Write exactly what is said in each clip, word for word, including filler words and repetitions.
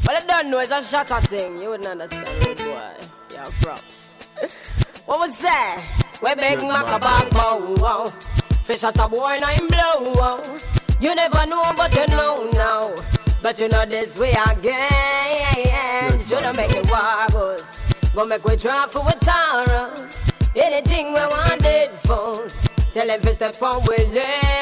Well, I don't know, it's a shatter thing. You wouldn't understand it, boy. Yeah, props. What was that? We big maca back bow. Fish at a boy and I'm blow. You never know, but you know now. But you know this way again. Shouldn't make it wobbles. Go make we try for a Taurus. Anything we wanted for. Tell them to step on with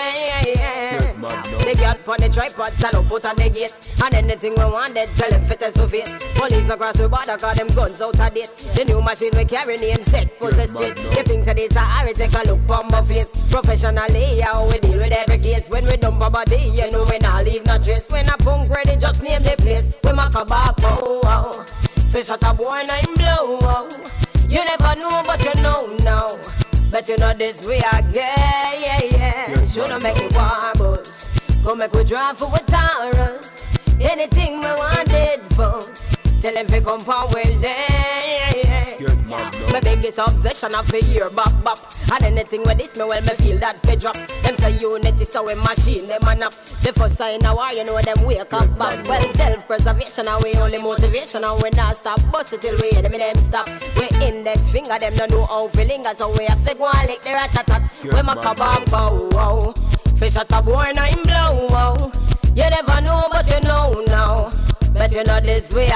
it. They got on the tripod, stand up, put on the gate. And anything we wanted, tell them fit us with it. Police no cross the border, cause them guns out of date. The new machine we carry name set, possess straight. The things that is a hurry, take a look on my face. Professionally, how we deal with every case. When we dump a body, you know we not leave no trace. When a punk ready, just name the place. We make a back, oh, oh. Fish at a boy and I'm blow, oh. You never know, but you know now. But you know this way again, yeah, yeah. Shouldn't make it wobbles. Go make we drive for a Taurus. Anything we wanted for. Tell them to come forward, yeah, yeah. My biggest obsession of the year, bop, bop. And anything with this, me well, me feel that fi drop. Them say unity, so we machine them and up. The first sign of war, you know them wake up back. Well, self-preservation, and we only motivation, and we not stop. Bust it till we hear them in them stop. We index finger, them no know how to linger, so we have to go and lick the rat-a-tat. We make a bag bow, wow. Fish at a boy and I'm blow, wow. You never know, but you know now. But you know this way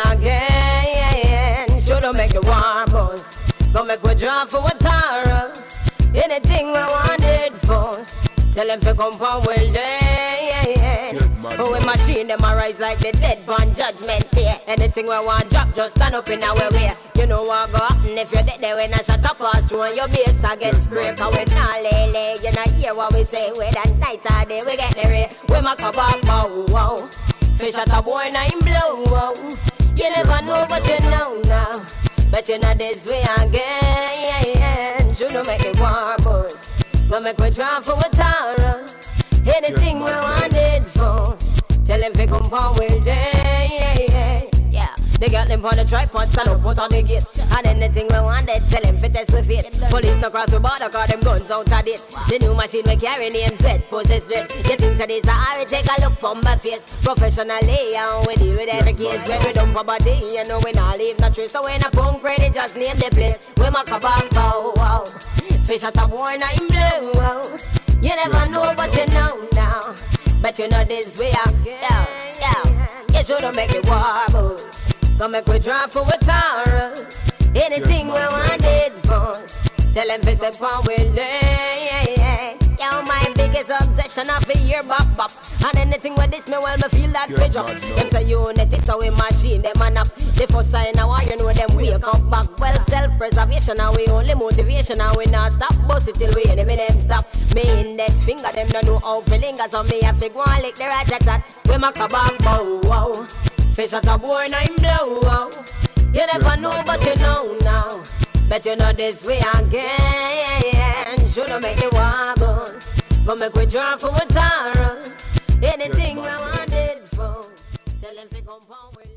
again. Should've make the wobbles. Go make we draw for a Taurus. Anything we wanted for. Tell them to come forward, yeah, yeah. But we machine them a rise like the dead on judgment day. Anything we want drop, just stand up in our way. You know what go happen if you're dead there when I shut up pass through and your base against break. And we not lay lay, you know hear what we say. We that night or day we get the ray. We make a back bow, wow. Fish at a boy and I'm blow, wow. You never know but you know now. But you know this way again. Shouldn't make it wobbles. Go make we try for a Taurus. Anything we wanted for. Tell them to come forward, yeah, yeah, yeah. Yeah. They got them on the tripod, stand up, put on the gate. And anything we wanted, tell them fit us with it. Police no cross the border, cause them guns out of it. The new machine we carry name set, possess straight. You think that it's a hurry, take a look on my face. Professionally, and we deal with every case. When we dump a body, you know we not leave no trace. So when a punk ready, just name the place. We make a back bow, wow. Fish at a boy and I'm blue, wow. You never know, but you know now. But you know this way again, yeah, yeah. You should've make it wobbles. Go make we drive for a Taurus. Anything we wanted for. Tell them to step forward, yeah, yeah. Yo, my biggest obsession of the year, bop, bop. And anything with this, me well, me feel that fi drop. Them say unity, so we machine them and up. The first sign of war, you know them wake up back. Well, self-preservation, and we only motivation, and we not stop. Bust it till we enemy them stop. Me index finger, them no know how to linger, so me have to go and lick the rat-a-tat. We make a back bow, wow. Fish at a boy and I'm blow, wow. You never know, but you know now. But you know this way again. Should've make it wobbles. Go make we draw for a Taurus. Anything we wanted for. Tell them to come forward.